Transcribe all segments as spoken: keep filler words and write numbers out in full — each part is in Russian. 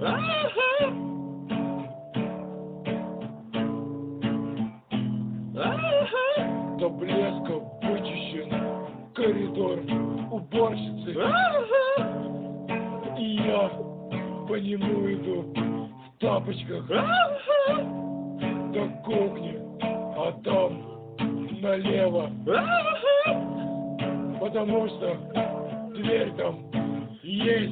До блеска вычищен коридор уборщицы, и я по нему иду в тапочках до кухни, а там налево, потому что дверь там есть.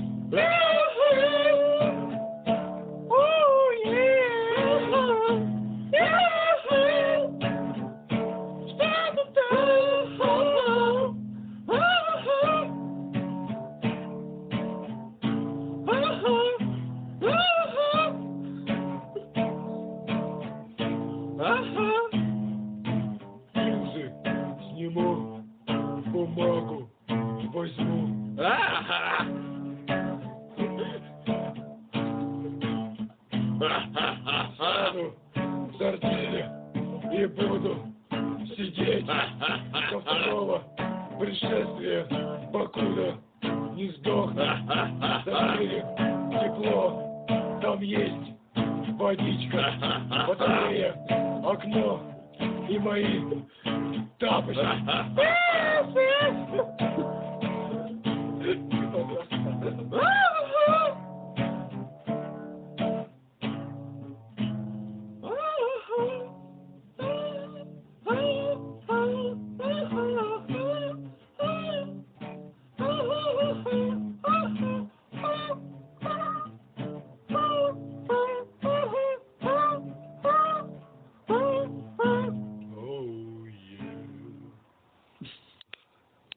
Линзы сниму, бумагу возьму. Сяду в сортире и буду сидеть до второго пришествия, покуда не сдохну. Там берег тепло, там есть водичка, батарея, окно и мои тапочки.